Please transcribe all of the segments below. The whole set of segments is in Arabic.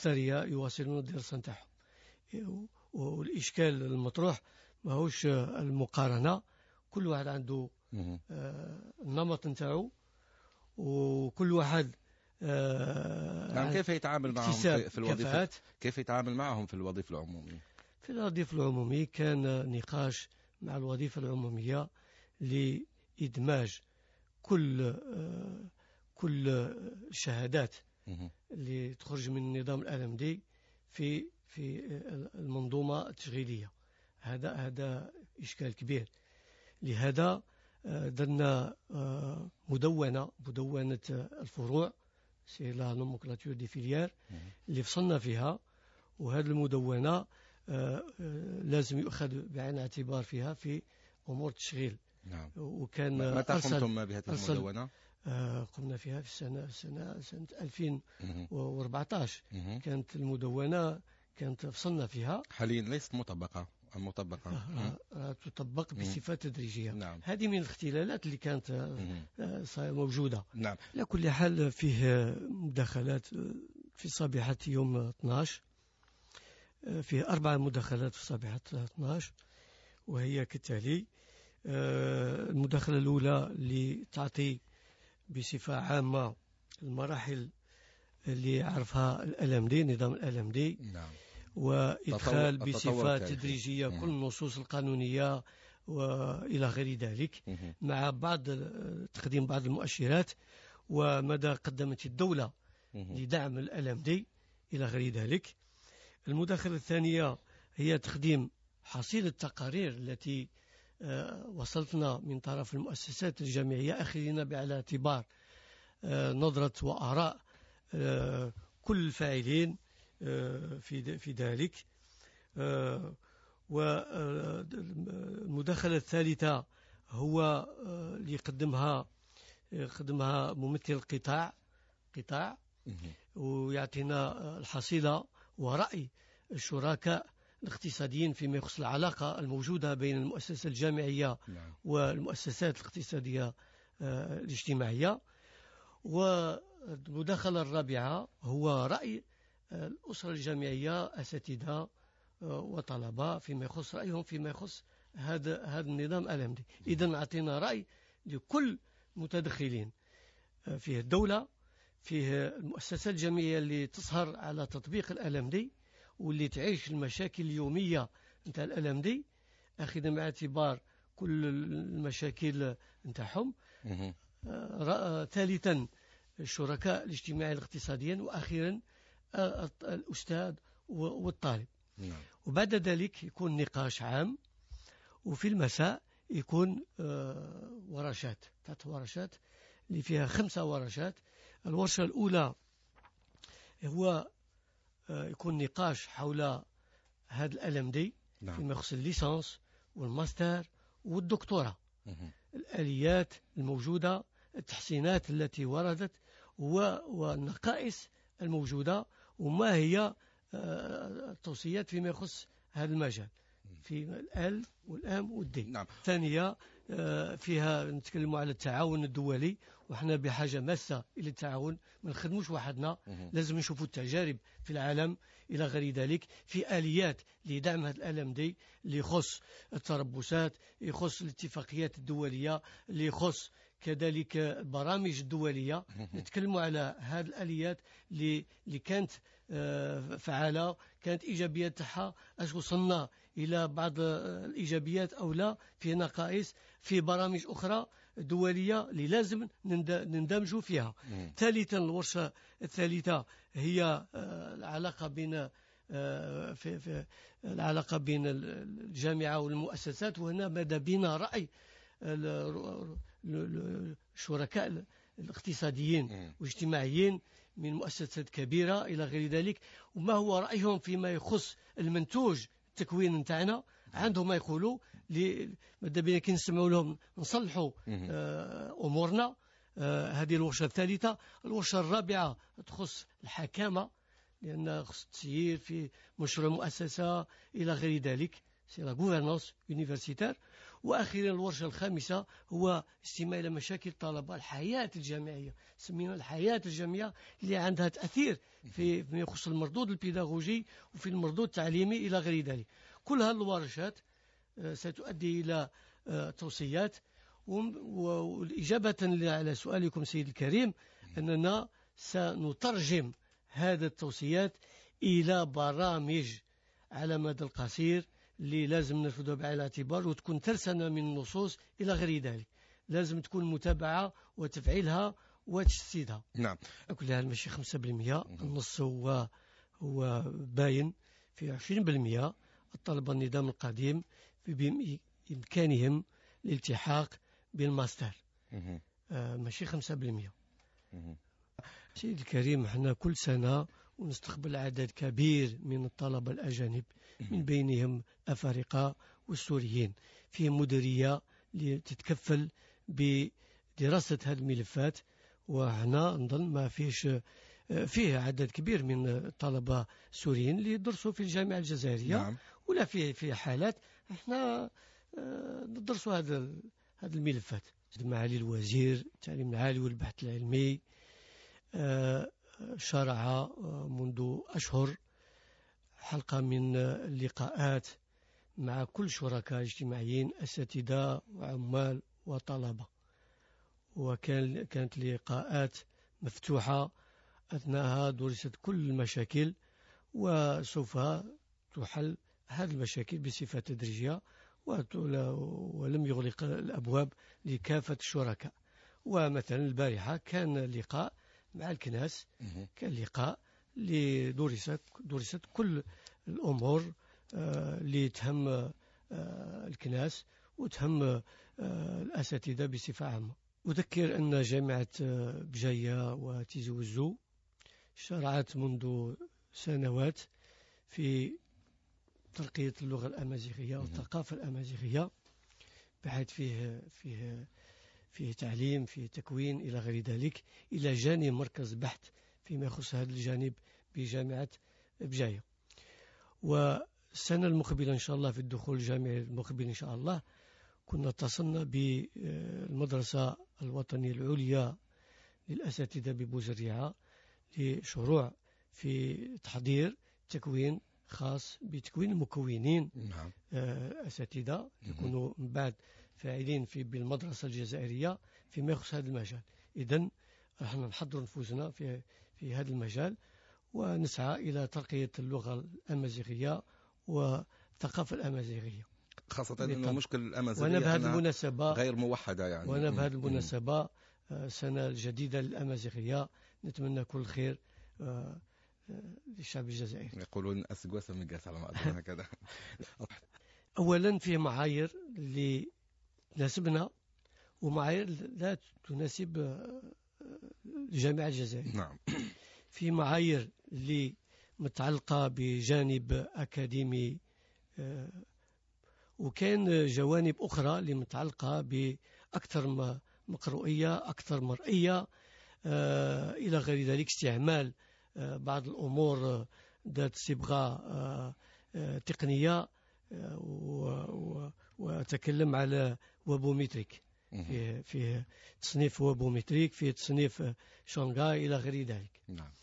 الأكثرية يواصلون الدراسة نتاعهم. والإشكال المطروح ماهوش المقارنة، كل واحد عنده النمط نتاعو، وكل واحد نعم. كيف يتعامل معهم في الوظيفة؟ كيف يتعامل معهم في الوظيفة العمومية؟ في الوظيفة العمومية كان نقاش مع الوظيفة العمومية لإدماج كل الشهادات اللي تخرج من النظام الألمدي في المنظومة التشغيلية. هذا إشكال كبير. لهذا درنا مدونة الفروع، سي لا نومنكلاتور دي فيليير، اللي فصلنا فيها. وهذه المدونة لازم يؤخذ بعين الاعتبار فيها في أمور التشغيل. نعم. وكان متى قمتم بهذه المدونة؟ قمنا فيها في سنة 2014. كانت المدونة فصلنا فيها. حاليا ليست مطبقة. تطبق بصفة تدريجية. نعم. هذه من الاختلالات اللي كانت موجودة. نعم. على كل حال فيه مداخلات في صبيحة يوم 12، فيه 4 مداخلات في صبيحة 12، وهي كالتالي. المداخلة الأولى اللي تعطي بصفة عامة المراحل اللي عرفها الألمدي، نظام الألمدي. نعم. وإدخال بصفة تدريجية كل النصوص القانونية وإلى غير ذلك، مع تقديم بعض المؤشرات ومدى قدمت الدولة لدعم الألمدي إلى غير ذلك. المداخلة الثانية هي تقديم حصيلة التقارير التي وصلتنا من طرف المؤسسات الجامعية، أخذنا بعين اعتبار نظرة وآراء كل الفاعلين في ذلك. والمداخلة الثالثة هو اللي يقدمها ممثل القطاع ويعطينا الحصيلة ورأي الشركاء الاقتصاديين فيما يخص العلاقة الموجودة بين المؤسسة الجامعية والمؤسسات الاقتصادية الاجتماعية. والمداخلة الرابعة هو رأي الأسرة الجامعية، أساتذة وطلبة، فيما يخص رأيهم فيما يخص هذا النظام الألمدي. إذن أعطينا رأي لكل متدخلين، فيه الدولة، فيه المؤسسات الجامعية اللي تسهر على تطبيق الألمدي واللي تعيش المشاكل اليومية نتاع الألمدي، أخذ مع اعتبار كل المشاكل نتاعهم. ثالثا الشركاء الاجتماعيين الاقتصاديين، وأخيرا الأستاذ والطالب. وبعد ذلك يكون نقاش عام، وفي المساء يكون ورشات، 3 ورشات اللي فيها 5 ورشات. الورشة الأولى هو يكون نقاش حول هذا الألمدي فيما يخص الليسانس والماستر والدكتوراه، الآليات الموجودة، التحسينات التي وردت والنقائص الموجودة، وما هي التوصيات فيما يخص هذا المجال في الآل والآم والدي. نعم. ثانية فيها نتكلم على التعاون الدولي، وحنا بحاجة ماسة إلى التعاون، ما نخدموش وحدنا، لازم نشوفوا التجارب في العالم إلى غير ذلك، في آليات لدعم هذا الألمدي اللي يخص التربصات، يخص الاتفاقيات الدولية، اللي يخص كذلك البرامج الدولية. نتكلموا على هذه الآليات اللي كانت فعالة، كانت إيجابيات تاعها، أش وصلنا إلى بعض الإيجابيات أو لا، في نقائص، في برامج أخرى دولية اللي لازم نندمجوا فيها. ثالثا الورشة الثالثة هي العلاقة بين العلاقة بين الجامعة والمؤسسات، وهنا بدا بنا رأي الشركاء الاقتصاديين والاجتماعيين من مؤسسات كبيرة إلى غير ذلك، وما هو رأيهم فيما يخص المنتوج التكوين نتاعنا. عندهم ما يقولوا ماذا بينا كي نسمعوا لهم نصلحوا أمورنا. هذه الورشة الثالثة. الورشة الرابعة تخص الحكامة، لأن خص التسيير في مشروع مؤسسة إلى غير ذلك، سي لا غوفرنانس يونيفرسيتير. وأخيرا الورشة الخامسة هو استماع إلى مشاكل الطلبة، الحياة الجامعية، سمينا الحياة الجامعية اللي عندها تأثير فيما يخص المردود البيداغوجي وفي المردود التعليمي إلى غير ذلك. كل هذه الورشات ستؤدي إلى توصيات. وإجابة على سؤالكم سيد الكريم، أننا سنترجم هذه التوصيات إلى برامج على مدى القصير اللي لازم نرفضها بعين الاعتبار وتكون ترسانة من النصوص إلى غير ذلك. لازم تكون متابعة وتفعيلها وتجسيدها. نعم. كل هذا ماشي 5%. النص هو باين في 20%. الطلبة النظام القديم بإمكانهم الالتحاق بالماستر، ماشي 5%. سيد الكريم، احنا كل سنة ونستقبل عدد كبير من الطلبة الأجانب، من بينهم أفارقة والسوريين، في مديرية لتتكفل بدراسة هذه الملفات. وهنا نظن ما فيه عدد كبير من الطلبة السوريين اللي يدرسوا في الجامعة الجزائرية. نعم. ولا في حالات احنا ندرسوا هذه الملفات. معالي الوزير التعليم العالي والبحث العلمي شرع منذ أشهر حلقة من اللقاءات مع كل شركاء اجتماعيين، أساتذة وعمال وطلبة، كانت لقاءات مفتوحة أثناءها درست كل المشاكل، وسوف تحل هذه المشاكل بصفة تدريجية، ولم يغلق الأبواب لكافة الشركاء. ومثلا البارحة كان لقاء مع الكناس، كان لقاء درست كل الأمور اللي تهم الكناس وتهم الأساتذة بصفة عامة. أذكر أن جامعة بجاية وتيزي وزو شرعت منذ سنوات في ترقية اللغة الأمازيغية والثقافة الأمازيغية، بحيث فيه تعليم، فيه تكوين إلى غير ذلك، إلى جانب مركز بحث فيما يخص هذا الجانب بجامعة بجاية. والسنة المقبلة إن شاء الله، في الدخول الجامعي المقبل إن شاء الله، كنا اتصلنا بالمدرسة الوطنية العليا للأساتذة ببوزريعة لشروع في تحضير تكوين خاص بتكوين المكونين. نعم. أساتذة يكونوا من بعد فاعلين بالمدرسة الجزائرية فيما يخص هذا المجال. إذن نحن نحضر نفوسنا في هذا المجال، ونسعى إلى ترقية اللغة الأمازيغية والثقافة الأمازيغية، خاصة أنه مشكل الأمازيغية وأنا بهذه المناسبة غير موحدة يعني. وأنا بهذه المناسبة سنة الجديدة للأمازيغية نتمنى كل خير للشعب الجزائري. يقولون أسقوسة مقاس على ما أظن هكذا. أولا فيه معايير اللي تناسبنا ومعايير لا تناسب الجامعة الجزائرية. نعم. في معايير اللي متعلقة بجانب أكاديمي، وكان جوانب أخرى اللي متعلقة بأكثر مقروئية، أكثر مرئية، إلى غير ذلك، استعمال بعض الأمور ذات صبغة تقنية، وأتكلم على وبومتريك، في تصنيف وبومتريك، في تصنيف شانغاي إلى غير ذلك. نعم.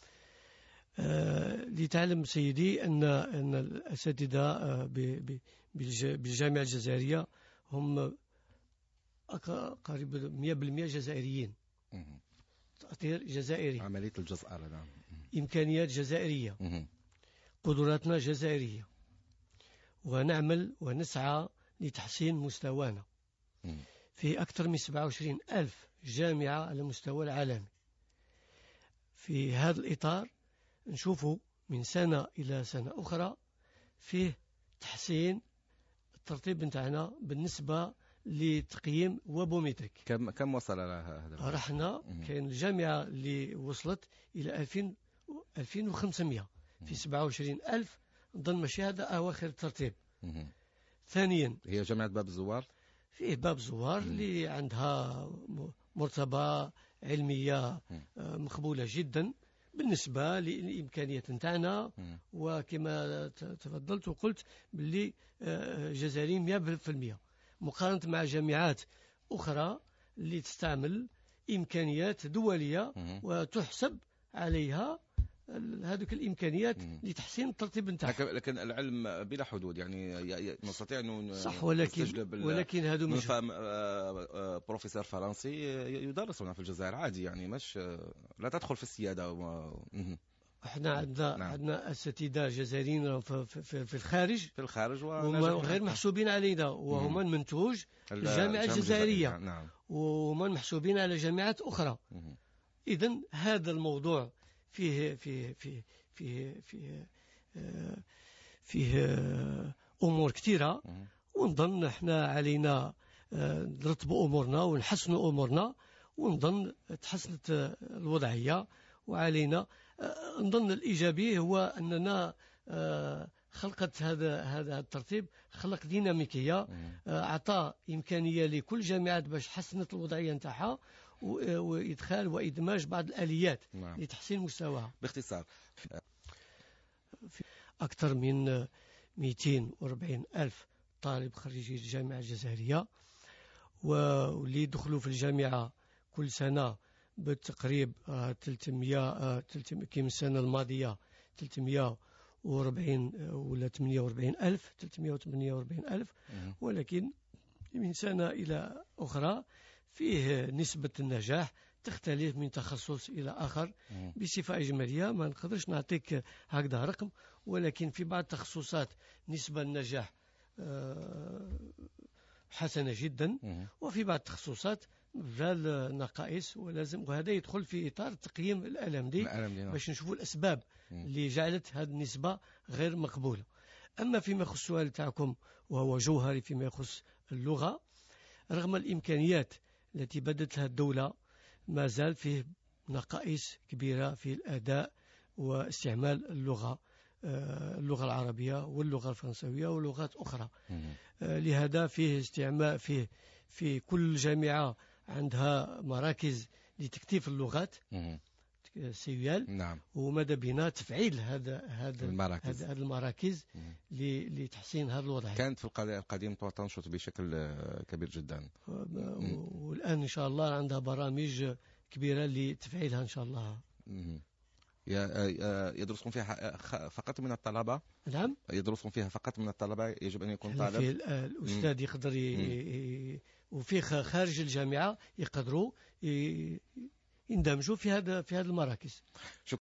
لتعلم سيدي أن الأساتذة بالجامعة الجزائرية هم قريب 100% جزائريين، تأثير جزائري، عملية الجزائر. نعم. إمكانيات جزائرية، قدراتنا جزائرية، ونعمل ونسعى لتحسين مستوانا في أكثر من 27,000 جامعة على مستوى العالمي. في هذا الإطار نشوفه من سنة إلى سنة أخرى فيه تحسين الترتيب نتاعنا بالنسبة لتقييم وبومتريك. كم وصل هذا؟ رحنا كاين الجامعة اللي وصلت إلى 2500 في 27,000، نظن ماشي هذا أواخر الترتيب. ثانيا هي جامعة باب الزوار، فيه باب الزوار اللي عندها مرتبة علمية مقبولة جدا بالنسبة للإمكانيات نتاعنا، وكما تفضلت وقلت باللي جزائريين 100%. مقارنة مع جامعات أخرى اللي تستعمل إمكانيات دولية وتحسب عليها هذه الإمكانيات لتحسين الترتيب نتاعها. لكن العلم بلا حدود، يعني نستطيع أن صح، ولكن هذا مش بروفيسور فرنسي يدرس هنا في الجزائر عادي، يعني مش لا تدخل في السيادة احنا عندنا اساتذه جزائريين في الخارج وغير محسوبين علينا، وهما منتوج الجامعه الجزائريه. نعم. وهم محسوبين على جامعات اخرى. اذن هذا الموضوع فيه امور كثيره، ونظن احنا علينا نرتبوا امورنا ونحسنوا امورنا، ونظن تحسنت الوضعيه. وعلينا نظن الإيجابي هو أننا خلقت هذا الترتيب، خلق ديناميكية، أعطى إمكانية لكل جامعات باش حسنت الوضعية نتاعها، وإدخال وإدماج بعض الآليات لتحسين مستواها. باختصار، أكثر من 240 ألف طالب خريجي الجامعة الجزائرية، واللي يدخلوا في الجامعة كل سنة بالتقريب 300 كم السنة الماضية 340 ولا 48 ألف، 348 ألف. ولكن من سنة إلى أخرى فيه نسبة النجاح تختلف من تخصص إلى آخر. بصفة إجمالية ما نقدرش نعطيك هكذا رقم، ولكن في بعض التخصصات نسبة النجاح حسنة جدا، وفي بعض التخصصات مازال نقائص، وهذا يدخل في إطار تقييم الألمدي باش نشوفوا الأسباب اللي جعلت هذه النسبة غير مقبولة. أما فيما يخص السؤال تاعكم وهو جوهري فيما يخص اللغة، رغم الإمكانيات التي بدت لها الدولة ما زال فيه نقائص كبيرة في الأداء واستعمال اللغة العربية واللغة الفرنسوية ولغات أخرى. لهذا فيه استعمال في كل جامعة عندها مراكز لتكثيف اللغات سيويال. نعم. وماذا بنا تفعيل هذا المراكز لتحسين هذا الوضع. كانت في القديم تنشط بشكل كبير جدا، والآن إن شاء الله عندها برامج كبيرة لتفعيلها إن شاء الله. يدرسون فيها فقط من الطلبة؟ نعم، يدرسون فيها فقط من الطلبة، يجب أن يكون طالب. الأستاذ يقدر وفي خارج الجامعة يقدروا يندمجوا في هذا المراكز.